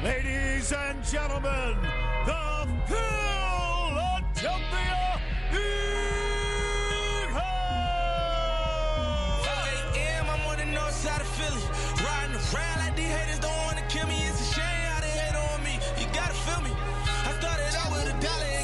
Ladies and gentlemen, the Philadelphia Eagles! 5 a.m., I'm on the north side of Philly. Riding around like these haters don't want to kill me. It's a shame how they hate on me. You gotta feel me. I started out with $1